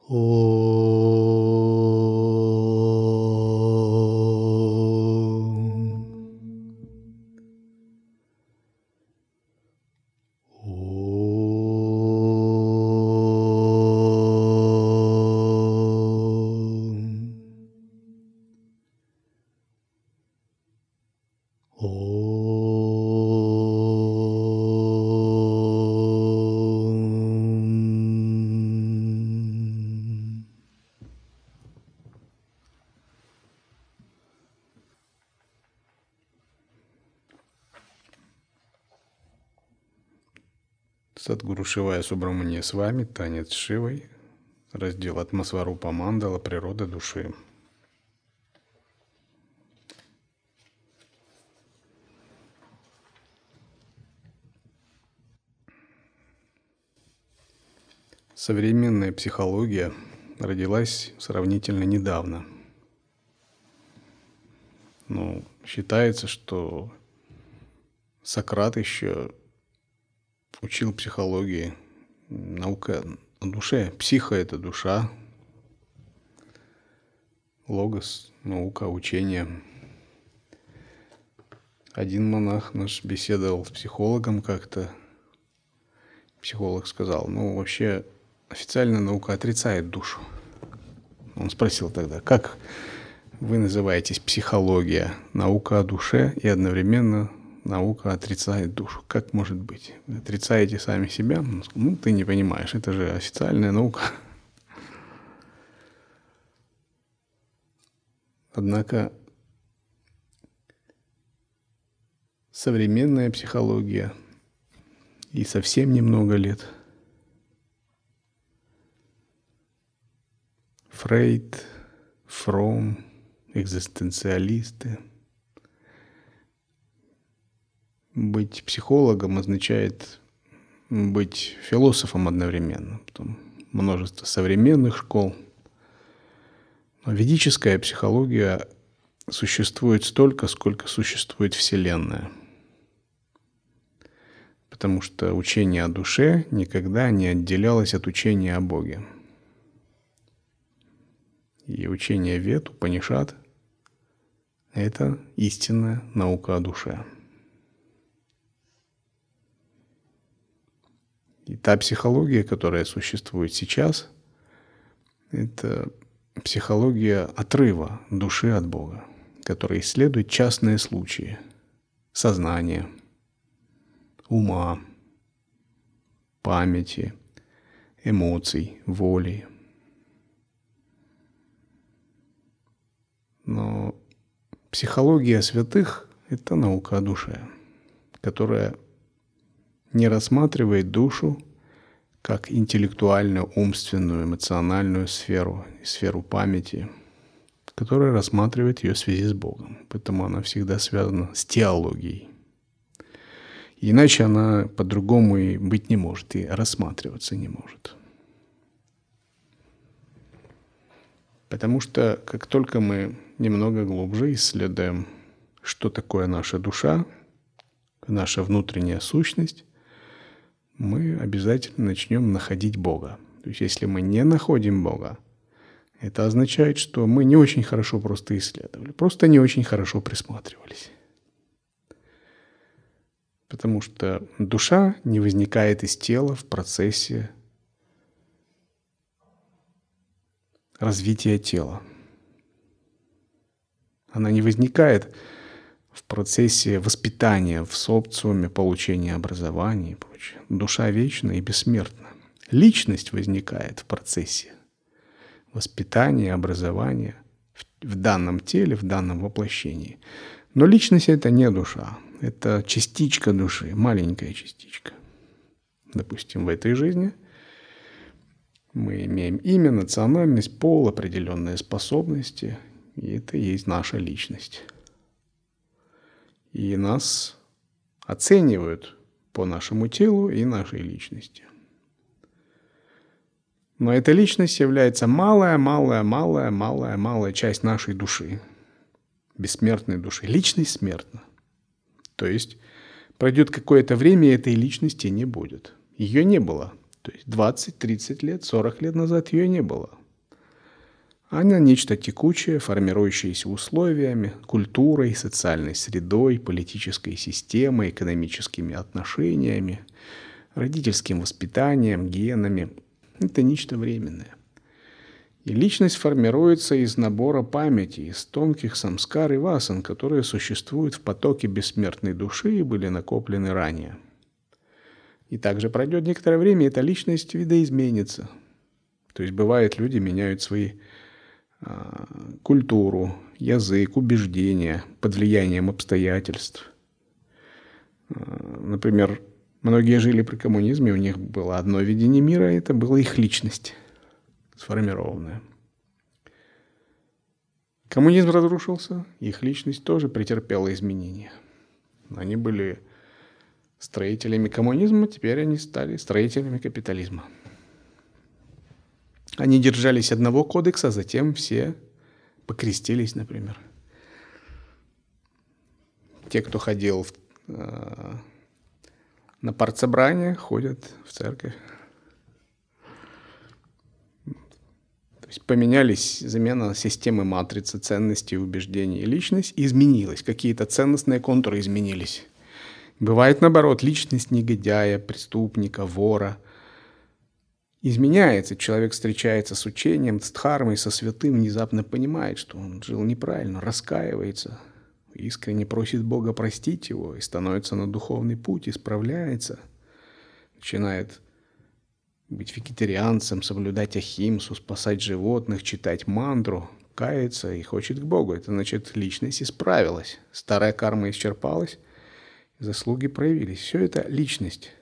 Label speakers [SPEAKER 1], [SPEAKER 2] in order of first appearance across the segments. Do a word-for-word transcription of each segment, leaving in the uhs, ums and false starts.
[SPEAKER 1] Садгуру Шивая Субрамания с вами, танец с Шивой, раздел Атмасварупа Мандала, природа души. Современная психология родилась сравнительно недавно. Но считается, что Сократ еще учил психологии, наука о душе. Психа — это душа, логос — наука, учение. Один монах наш беседовал с психологом как-то. Психолог сказал: ну, вообще, официальная наука отрицает душу. Он спросил тогда: как вы называетесь психология? Наука о душе и одновременно наука отрицает душу. Как может быть? Вы отрицаете сами себя? Ну, ты не понимаешь, это же официальная наука. Однако современная психология и совсем немного лет. Фрейд, Фром, экзистенциалисты. Быть психологом означает быть философом одновременно. Потом множество современных школ. Но ведическая психология существует столько, сколько существует Вселенная. Потому что учение о душе никогда не отделялось от учения о Боге. И учение Вед, Упанишад — это истинная наука о душе. И та психология, которая существует сейчас, это психология отрыва души от Бога, которая исследует частные случаи сознания, ума, памяти, эмоций, воли. Но психология святых — это наука о душе, которая не рассматривает душу как интеллектуальную, умственную, эмоциональную сферу, сферу памяти, которая рассматривает ее в связи с Богом. Поэтому она всегда связана с теологией. Иначе она по-другому и быть не может, и рассматриваться не может. Потому что как только мы немного глубже исследуем, что такое наша душа, наша внутренняя сущность, мы обязательно начнем находить Бога. То есть если мы не находим Бога, это означает, что мы не очень хорошо просто исследовали, просто не очень хорошо присматривались. Потому что душа не возникает из тела в процессе развития тела. Она не возникает в процессе воспитания в социуме, получения образования и прочее. Душа вечна и бессмертна. Личность возникает в процессе воспитания, образования в, в данном теле, в данном воплощении. Но личность — это не душа. Это частичка души, маленькая частичка. Допустим, в этой жизни мы имеем имя, национальность, пол, определенные способности, и это и есть наша личность. И нас оценивают по нашему телу и нашей личности. Но эта личность является малая, малая, малая, малая, малая часть нашей души, бессмертной души. Личность смертна. То есть пройдет какое-то время, и этой личности не будет. Ее не было. То есть двадцать, тридцать лет, сорок лет назад ее не было. Она нечто текучее, формирующееся условиями, культурой, социальной средой, политической системой, экономическими отношениями, родительским воспитанием, генами. Это нечто временное. И личность формируется из набора памяти, из тонких самскар и васан, которые существуют в потоке бессмертной души и были накоплены ранее. И также пройдет некоторое время, и эта личность видоизменится. То есть бывает, люди меняют свои э, культуру, язык, убеждения под влиянием обстоятельств. Э, например, многие жили при коммунизме, у них было одно видение мира, и это была их личность сформированная. Коммунизм разрушился, их личность тоже претерпела изменения. Они были строителями коммунизма, теперь они стали строителями капитализма. Они держались одного кодекса, затем все покрестились, например. Те, кто ходил в, э, на партсобрание, ходят в церковь. То есть поменялись, замена системы матрицы ценностей, убеждений. Личность изменилась, какие-то ценностные контуры изменились. Бывает наоборот, личность негодяя, преступника, вора изменяется. Человек встречается с учением, с дхармой, со святым, внезапно понимает, что он жил неправильно, раскаивается, искренне просит Бога простить его и становится на духовный путь, исправляется, начинает быть вегетарианцем, соблюдать ахимсу, спасать животных, читать мантру, каяться и хочет к Богу. Это значит, личность исправилась, старая карма исчерпалась, заслуги проявились. Все это личность.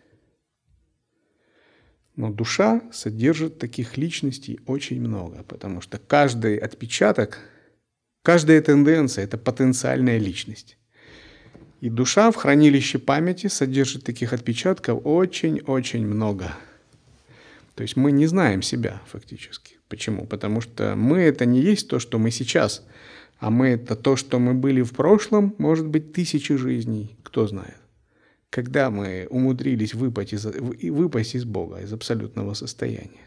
[SPEAKER 1] Но душа содержит таких личностей очень много, потому что каждый отпечаток, каждая тенденция – это потенциальная личность. И душа в хранилище памяти содержит таких отпечатков очень-очень много. То есть мы не знаем себя фактически. Почему? Потому что мы – это не есть то, что мы сейчас, а мы – это то, что мы были в прошлом, может быть, тысячи жизней, кто знает. Когда мы умудрились выпасть из, выпасть из Бога, из абсолютного состояния.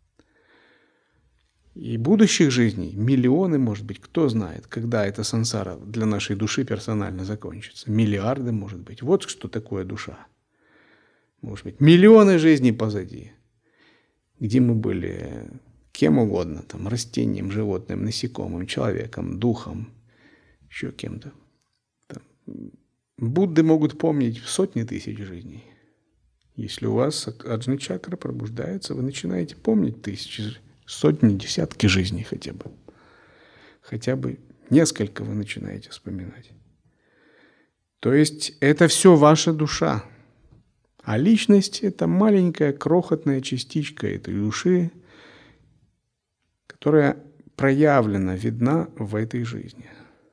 [SPEAKER 1] И будущих жизней миллионы, может быть, кто знает, когда эта сансара для нашей души персонально закончится. Миллиарды, может быть. Вот что такое душа. Может быть, миллионы жизней позади, где мы были кем угодно, там, растением, животным, насекомым, человеком, духом, еще кем-то. Там, Будды могут помнить сотни тысяч жизней. Если у вас аджна-чакра пробуждается, вы начинаете помнить тысячи, сотни, десятки жизней хотя бы. Хотя бы несколько вы начинаете вспоминать. То есть это все ваша душа. А личность – это маленькая крохотная частичка этой души, которая проявлена, видна в этой жизни.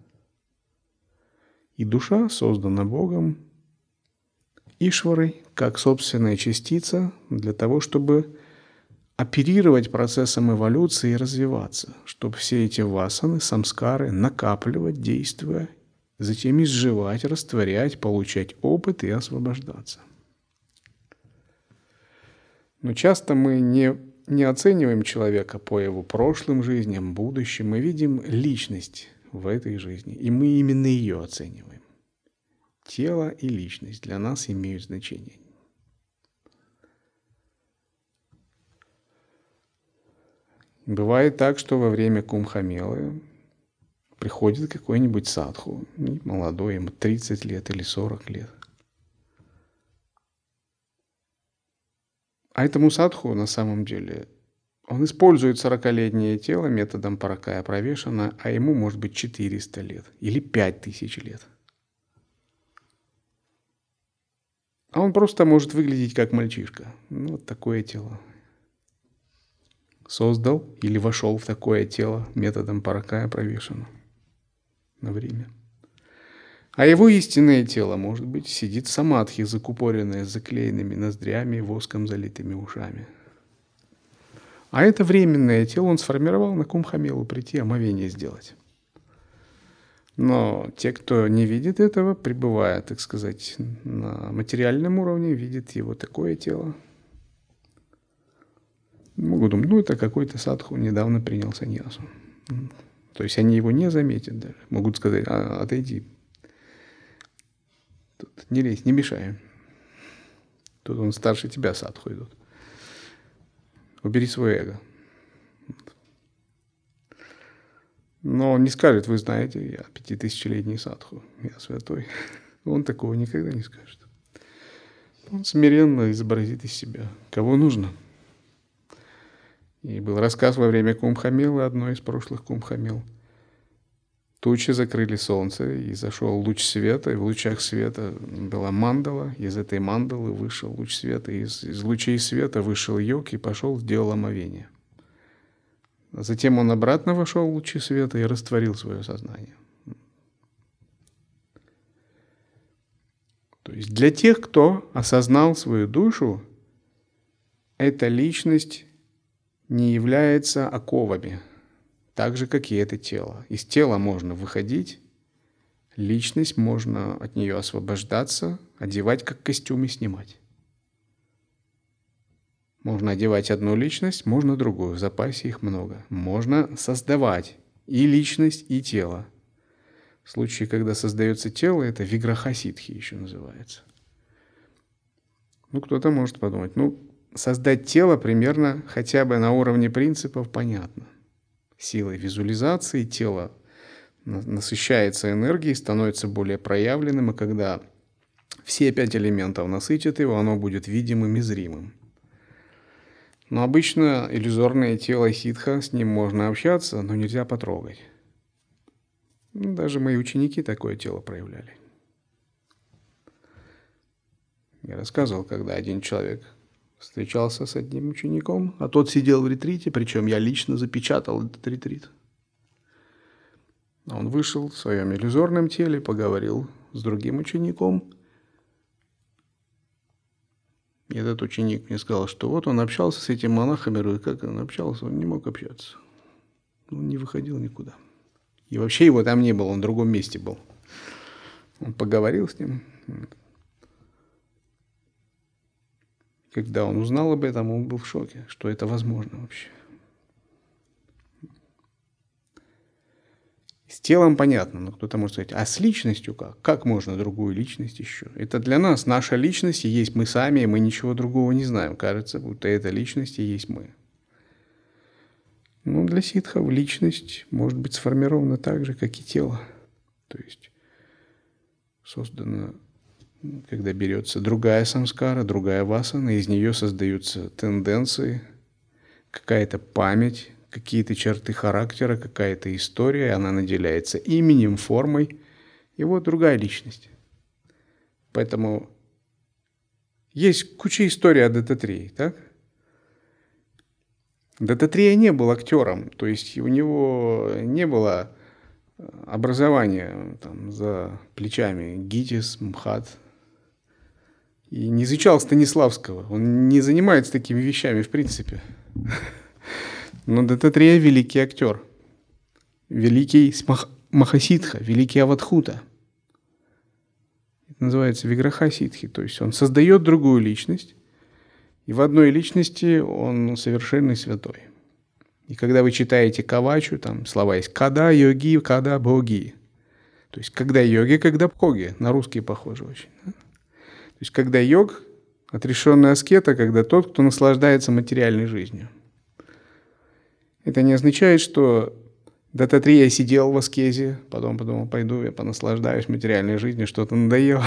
[SPEAKER 1] И душа создана Богом, Ишварой, как собственная частица, для того, чтобы оперировать процессом эволюции и развиваться, чтобы все эти васаны, самскары накапливать, действуя, затем изживать, растворять, получать опыт и освобождаться. Но часто мы не, не оцениваем человека по его прошлым жизням, будущим, мы видим личность в этой жизни, и мы именно ее оцениваем. Тело и личность для нас имеют значение. Бывает так, что во время кумхамелы приходит какой-нибудь садху, молодой, ему тридцать лет или сорок лет. А этому садху на самом деле он использует сорокалетнее тело методом паракая правешана, а ему может быть четыреста лет или пять тысяч лет. А он просто может выглядеть как мальчишка. Ну, вот такое тело. Создал или вошел в такое тело методом паракая правешана на время. А его истинное тело, может быть, сидит в самадхи, закупоренное с заклеенными ноздрями и воском залитыми ушами. А это временное тело он сформировал на кумхамелу прийти, омовение сделать. Но те, кто не видит этого, пребывая, так сказать, на материальном уровне, видит его такое тело. Могут думать, ну это какой-то садху недавно принял саньясу. То есть они его не заметят даже. Могут сказать: а, отойди. Тут не лезь, не мешай. Тут он старше тебя садху идут. Убери свое эго. Но он не скажет: вы знаете, я пятитысячелетний садху, я святой. Он такого никогда не скажет. Он смиренно изобразит из себя, кого нужно. И был рассказ во время Кумбхамелы, одной из прошлых Кумбхамел. Тучи закрыли солнце, и зашел луч света, и в лучах света была мандала. Из этой мандалы вышел луч света, и из, из лучей света вышел йог и пошел, сделал омовение. А затем он обратно вошел в лучи света и растворил свое сознание. То есть для тех, кто осознал свою душу, эта личность не является оковами, так же, как и это тело. Из тела можно выходить, личность можно от нее освобождаться, одевать как костюм и снимать. Можно одевать одну личность, можно другую, в запасе их много. Можно создавать и личность, и тело. В случае, когда создается тело, это виграха-ситхи еще называется. Ну, кто-то может подумать, ну, создать тело примерно хотя бы на уровне принципов понятно. Силой визуализации тело насыщается энергией, становится более проявленным, и когда все пять элементов насытят его, оно будет видимым и зримым. Но обычно иллюзорное тело ситха, с ним можно общаться, но нельзя потрогать. Даже мои ученики такое тело проявляли. Я рассказывал, когда один человек встречался с одним учеником, а тот сидел в ретрите, причем я лично запечатал этот ретрит. Он вышел в своем иллюзорном теле, поговорил с другим учеником. И этот ученик мне сказал, что вот он общался с этим монахом, я говорю, как он общался, он не мог общаться. Он не выходил никуда. И вообще его там не было, он в другом месте был. Он поговорил с ним. Когда он узнал об этом, он был в шоке, что это возможно вообще. С телом понятно, но кто-то может сказать, а с личностью как? Как можно другую личность еще? Это для нас, наша личность и есть мы сами, и мы ничего другого не знаем. Кажется, будто эта личность и есть мы. Но для ситхов личность может быть сформирована так же, как и тело. То есть создана, когда берется другая самскара, другая васана, из нее создаются тенденции, какая-то память, какие-то черты характера, какая-то история, она наделяется именем, формой, и вот другая личность. Поэтому есть куча историй о Даттатреи, так? Даттатрея не был актером, то есть у него не было образования там, за плечами ГИТИС, МХАТ, и не изучал Станиславского, он не занимается такими вещами в принципе. Но Даттатрея – великий актер, великий Махасидха, великий Авадхута. Это называется Виграха-ситхи, то есть он создает другую личность, и в одной личности он совершенный святой. И когда вы читаете Кавачу, там слова есть «када йоги, када боги». То есть когда йоги, когда бхоги. На русский похоже очень. Да? То есть когда йог, отрешенный аскета, когда тот, кто наслаждается материальной жизнью. Это не означает, что Даттатрея сидел в аскезе, потом подумал, пойду я понаслаждаюсь материальной жизнью, что-то надоело.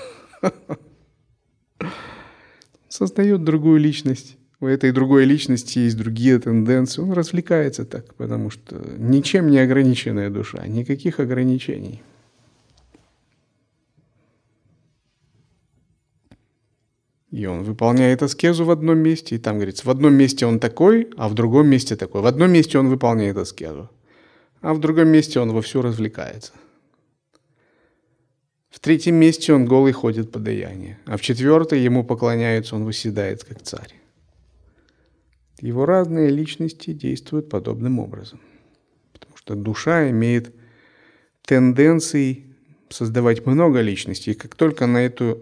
[SPEAKER 1] Создает другую личность. У этой другой личности есть другие тенденции. Он развлекается так, потому что ничем не ограниченная душа, никаких ограничений. И он выполняет аскезу в одном месте, и там говорится, в одном месте он такой, а в другом месте такой. В одном месте он выполняет аскезу, а в другом месте он вовсю развлекается. В третьем месте он голый ходит подаяние, а в четвертой ему поклоняются, он восседает как царь. Его разные личности действуют подобным образом, потому что душа имеет тенденции создавать много личностей, и как только на эту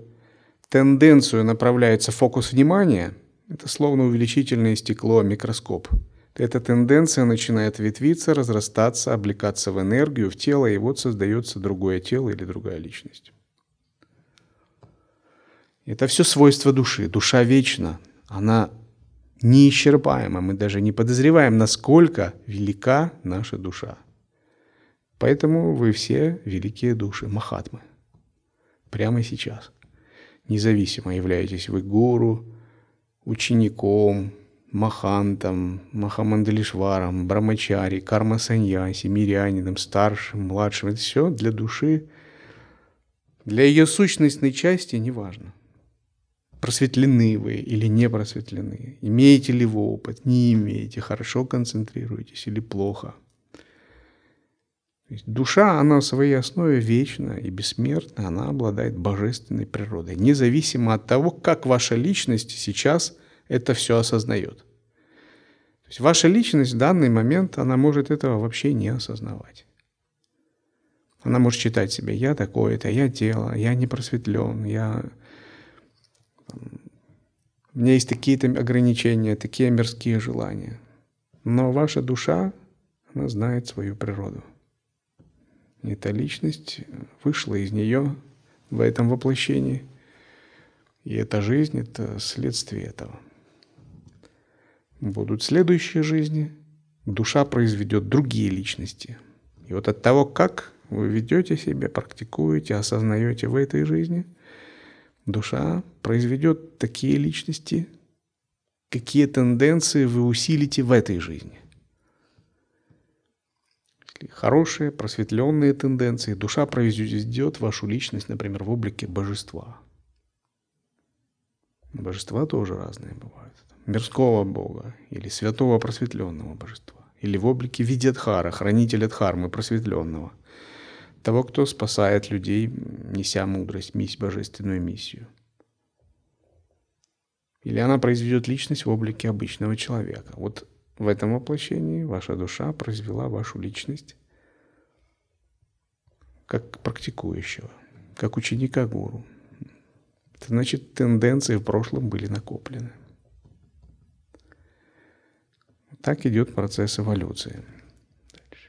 [SPEAKER 1] тенденцию направляется фокус внимания, это словно увеличительное стекло, микроскоп. Эта тенденция начинает ветвиться, разрастаться, облекаться в энергию, в тело, и вот создается другое тело или другая личность. Это все свойства души. Душа вечна, она неисчерпаема. Мы даже не подозреваем, насколько велика наша душа. Поэтому вы все великие души, махатмы. Прямо сейчас. Независимо, являетесь вы гуру, учеником, махантом, махамандалишваром, брамачари, карма-саньяси, мирянином, старшим, младшим. Это все для души, для ее сущностной части неважно. Просветлены вы или не просветлены, имеете ли вы опыт, не имеете, хорошо концентрируетесь или плохо. Душа, она в своей основе вечна и бессмертна, она обладает божественной природой, независимо от того, как ваша личность сейчас это все осознает. То есть ваша личность в данный момент, она может этого вообще не осознавать. Она может считать себя: я такой-то, я тело, я не просветлен, я... у меня есть такие-то ограничения, такие мирские желания. Но ваша душа, она знает свою природу. Эта личность вышла из нее в этом воплощении. И эта жизнь – это следствие этого. Будут следующие жизни, душа произведет другие личности. И вот от того, как вы ведете себя, практикуете, осознаете в этой жизни, душа произведет такие личности, какие тенденции вы усилите в этой жизни. Хорошие, просветленные тенденции, душа произведет вашу личность, например, в облике божества. Божества тоже разные бывают. Мирского бога или святого просветленного божества. Или в облике Видьядхара, хранителя Дхармы, просветленного. Того, кто спасает людей, неся мудрость, миссию, божественную миссию. Или она произведет личность в облике обычного человека. Вот в этом воплощении ваша душа произвела вашу личность как практикующего, как ученика гуру. Это значит, тенденции в прошлом были накоплены. Так идет процесс эволюции. Дальше.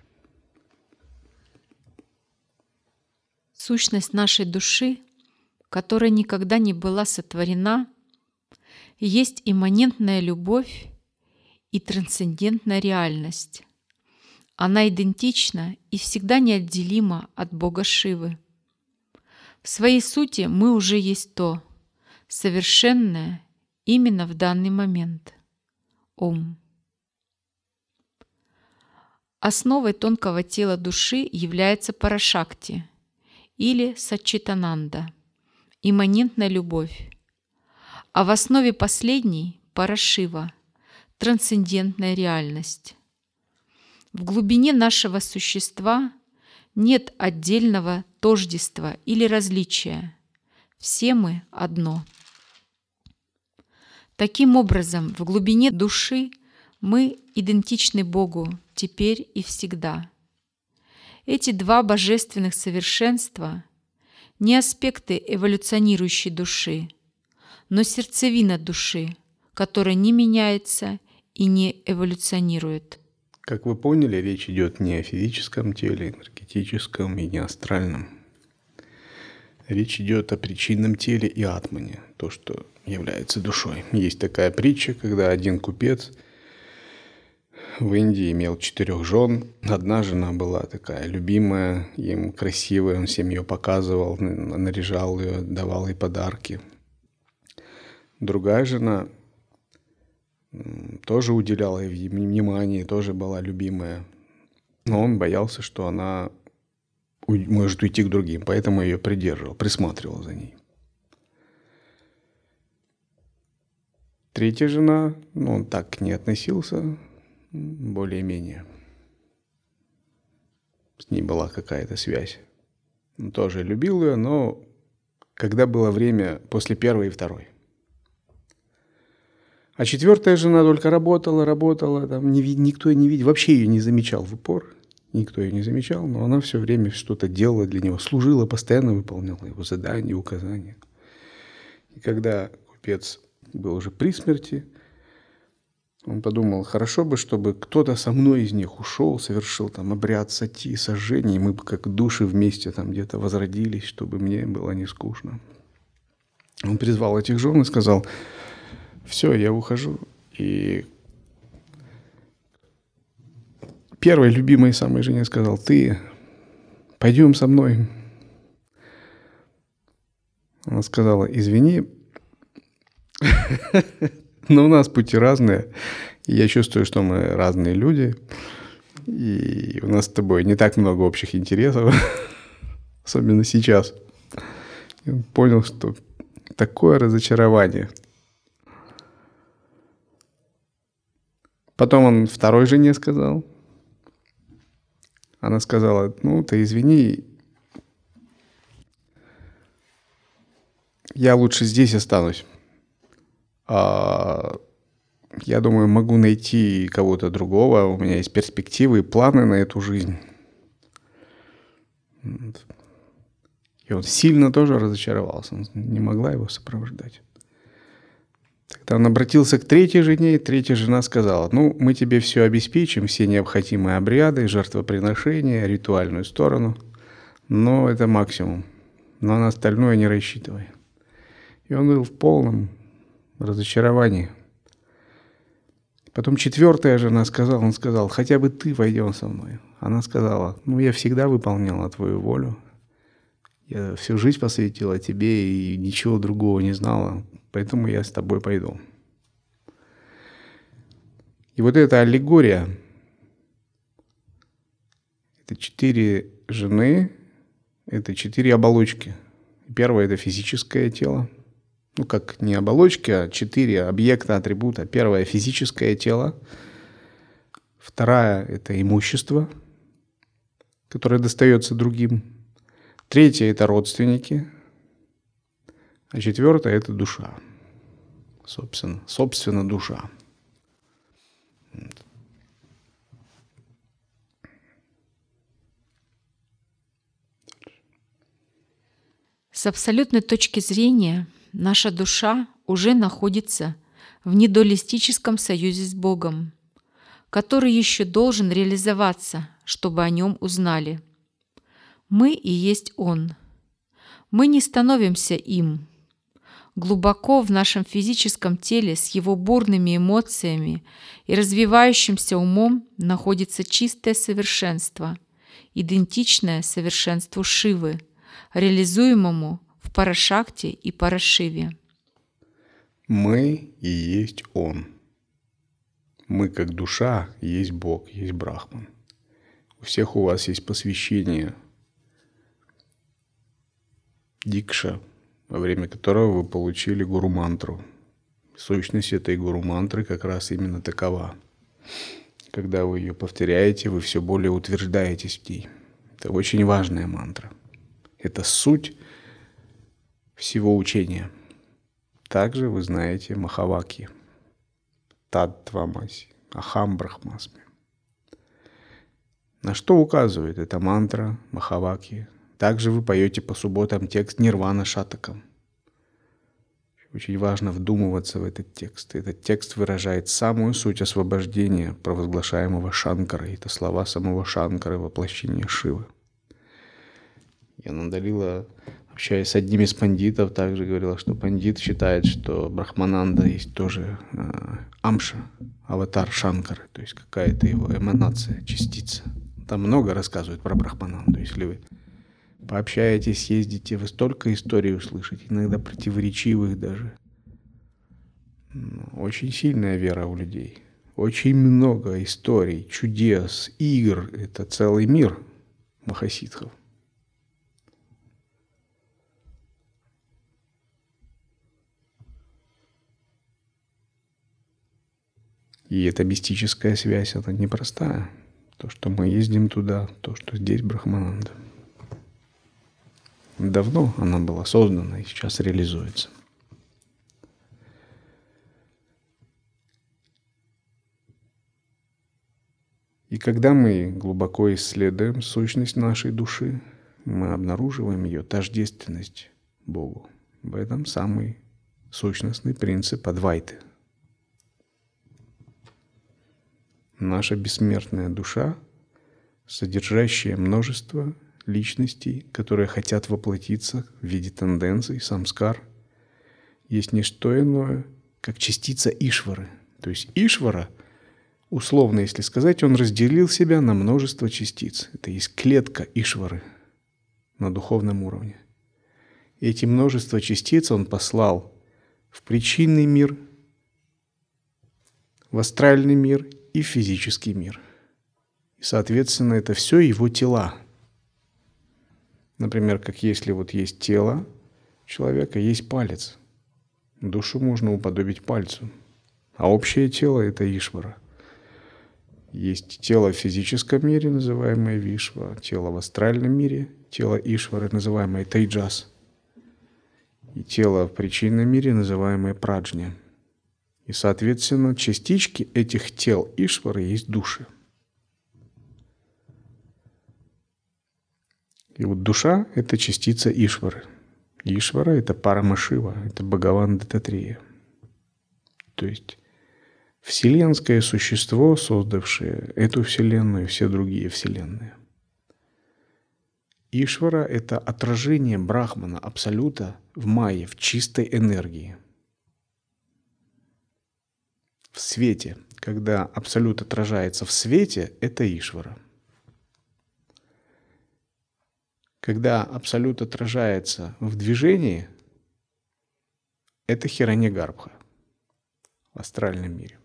[SPEAKER 2] Сущность нашей души, которая никогда не была сотворена, есть имманентная любовь и трансцендентная реальность. Она идентична и всегда неотделима от Бога Шивы. В своей сути мы уже есть то, совершенное именно в данный момент. Ом. Основой тонкого тела души является Парашакти или Саччитананда, имманентная любовь, а в основе последней – Парашива, трансцендентная реальность. В глубине нашего существа нет отдельного тождества или различия. Все мы одно. Таким образом, в глубине души мы идентичны Богу теперь и всегда. Эти два божественных совершенства – не аспекты эволюционирующей души, но сердцевина души, которая не меняется и не эволюционирует.
[SPEAKER 1] Как вы поняли, речь идет не о физическом теле, энергетическом и не астральном. Речь идет о причинном теле и атмане, то, что является душой. Есть такая притча, когда один купец в Индии имел четырех жен. Одна жена была такая любимая, им красивая, он всем ее показывал, наряжал ее, давал ей подарки. Другая жена тоже уделяла ей внимание, тоже была любимая. Но он боялся, что она может уйти к другим, поэтому ее придерживал, присматривал за ней. Третья жена, ну, он так к ней относился, более-менее. С ней была какая-то связь. Он тоже любил ее, но когда было время после первой и второй. А четвертая жена только работала, работала, там не, никто ее не видел, вообще ее не замечал в упор, никто ее не замечал, но она все время что-то делала для него, служила, постоянно выполняла его задания, указания. И когда купец был уже при смерти, Он подумал, хорошо бы, чтобы кто-то со мной из них ушел, совершил там обряд сати, сожжения, и мы бы как души вместе там где-то возродились, чтобы мне было не скучно. Он призвал этих жен и сказал, все, я ухожу. И первой любимой самой жене сказал, ты пойдем со мной. Она сказала, извини, но у нас пути разные. И я чувствую, что мы разные люди. И у нас с тобой не так много общих интересов. Особенно сейчас. И он понял, что такое разочарование. Потом он второй жене сказал. Она сказала, ну ты извини, я лучше здесь останусь. А, я думаю, могу найти кого-то другого. У меня есть перспективы и планы на эту жизнь. И он сильно тоже разочаровался. Он не могла его сопровождать. Тогда он обратился к третьей жене, и третья жена сказала, ну, мы тебе все обеспечим, все необходимые обряды, жертвоприношения, ритуальную сторону, но это максимум. Но на остальное не рассчитывай. И он был в полном разочаровании. Потом четвертая жена сказала, он сказал, хотя бы ты пойдем со мной. Она сказала, ну я всегда выполняла твою волю. Я всю жизнь посвятила тебе и ничего другого не знала, поэтому я с тобой пойду. И вот эта аллегория, это четыре жены, это четыре оболочки. Первое – это физическое тело. Ну, как не оболочки, а четыре объекта, атрибута. Первое – физическое тело. Вторая – это имущество, которое достается другим. Третье – это родственники. А четвертое – это душа. Собственно, собственно душа.
[SPEAKER 2] С абсолютной точки зрения наша душа уже находится в недуалистическом союзе с Богом, который еще должен реализоваться, чтобы о нем узнали. Мы и есть Он. Мы не становимся им. Глубоко в нашем физическом теле с его бурными эмоциями и развивающимся умом находится чистое совершенство, идентичное совершенству Шивы, реализуемому в Парашакти и Парашиве.
[SPEAKER 1] Мы и есть Он. Мы как душа есть Бог, есть Брахман. У всех у вас есть посвящение, дикша, во время которого вы получили гуру-мантру. Сущность этой гуру-мантры как раз именно такова. Когда вы ее повторяете, вы все более утверждаетесь в ней. Это очень важная мантра. Это суть всего учения. Также вы знаете Махаваки, Таттвамаси, Ахам Брахмасми. На что указывает эта мантра Махаваки? Также вы поете по субботам текст Нирвана Шатакам. Очень важно вдумываться в этот текст. Этот текст выражает самую суть освобождения, провозглашаемого Шанкарой. Это слова самого Шанкары, воплощения Шивы. Янанда Лила, общаясь с одним из пандитов, также говорила, что пандит считает, что Брахмананда есть тоже э, амша, аватар Шанкары, то есть какая-то его эманация, частица. Там много рассказывают про Брахмананду. Если вы пообщаетесь, ездите, вы столько историй услышите, иногда противоречивых даже. Очень сильная вера у людей. Очень много историй, чудес, игр. Это целый мир махасидхов. И эта мистическая связь, она непростая. То, что мы ездим туда, то, что здесь Брахмананда. Давно она была создана и сейчас реализуется. И когда мы глубоко исследуем сущность нашей души, мы обнаруживаем ее тождественность Богу. В этом самый сущностный принцип Адвайты. наша бессмертная душа, содержащая множество личностей, которые хотят воплотиться в виде тенденций, самскар, есть не что иное, как частица Ишвары. То есть Ишвара, условно если сказать, он разделил себя на множество частиц. Это есть клетка Ишвары на духовном уровне. И эти множество частиц он послал в причинный мир, в астральный мир и в физический мир. И, соответственно, это все его тела. Например, как если вот есть тело человека, есть палец. Душу можно уподобить пальцу. А общее тело – это Ишвара. Есть тело в физическом мире, называемое Вишва, тело в астральном мире, тело Ишвары, называемое Тейджас, и тело в причинном мире, называемое Праджня. И, соответственно, частички этих тел Ишвары есть души. И вот душа – это частица Ишвары. Ишвара – это Парамашива, это Бхагаван Даттатрея. То есть вселенское существо, создавшее эту вселенную и все другие вселенные. Ишвара – это отражение Брахмана, Абсолюта в майе, в чистой энергии. В свете. Когда Абсолют отражается в свете, это Ишвара. Когда Абсолют отражается в движении, это Хираньягарбха в астральном мире.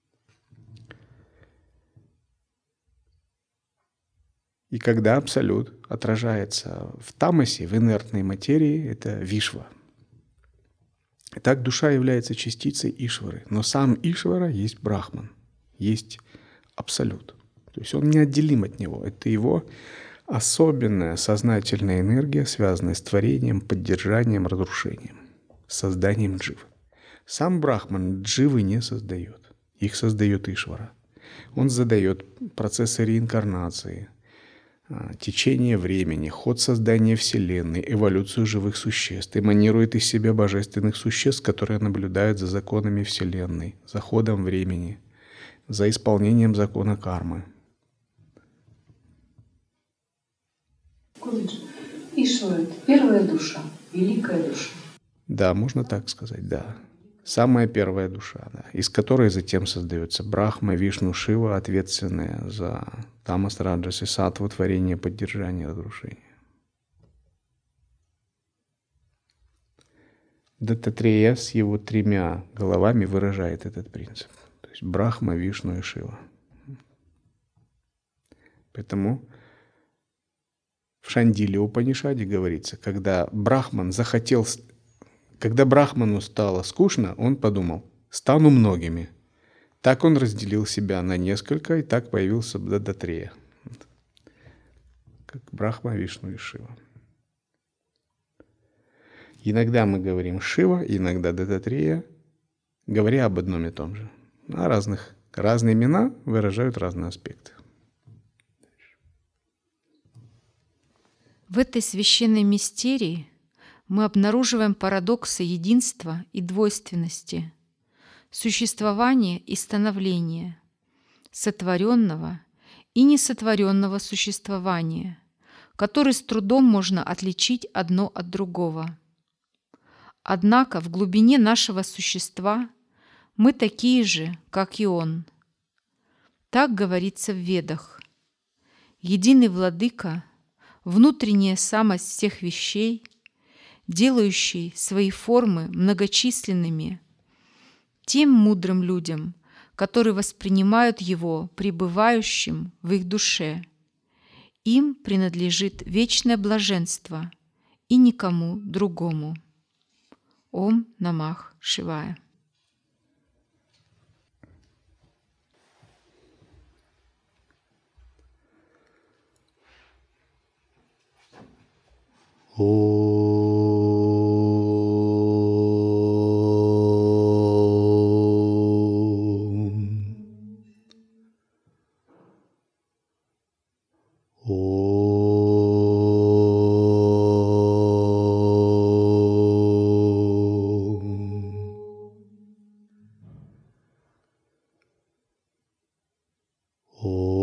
[SPEAKER 1] И когда Абсолют отражается в тамасе, в инертной материи, это Вишва. Итак, душа является частицей Ишвары, но сам Ишвара есть Брахман, есть Абсолют. То есть он неотделим от него. Это его особенная сознательная энергия, связанная с творением, поддержанием, разрушением, созданием дживы. Сам Брахман дживы не создает. Их создает Ишвара. Он задает процессы реинкарнации, течение времени, ход создания Вселенной, эволюцию живых существ, эманирует из себя божественных существ, которые наблюдают за законами Вселенной, за ходом времени, за исполнением закона кармы.
[SPEAKER 3] Ишвара – это первая душа, великая душа.
[SPEAKER 1] Да, можно так сказать, да. Самая первая душа, да, из которой затем создается Брахма, Вишну, Шива, ответственные за тамас, раджас и саттву, творение, поддержание, разрушение. Даттатрея с его тремя головами выражает этот принцип. То есть Брахма, Вишну и Шива. Поэтому в Шандиле Упанишаде говорится, когда Брахман захотел, когда Брахману стало скучно, он подумал: стану многими. Так он разделил себя на несколько, и так появился Даттатрея. Как Брахма, Вишну и Шива. Иногда мы говорим Шива, иногда Даттатрея, говоря об одном и том же. А разных, разные имена выражают разные аспекты.
[SPEAKER 2] В этой священной мистерии мы обнаруживаем парадоксы единства и двойственности, существования и становления, сотворенного и несотворенного существования, которые с трудом можно отличить одно от другого. Однако в глубине нашего существа мы такие же, как и Он. Так говорится в Ведах. Единый Владыка, внутренняя самость всех вещей, делающий свои формы многочисленными, тем мудрым людям, которые воспринимают Его пребывающим в их душе, им принадлежит вечное блаженство и никому другому. Ом Намах Шивая.
[SPEAKER 1] О.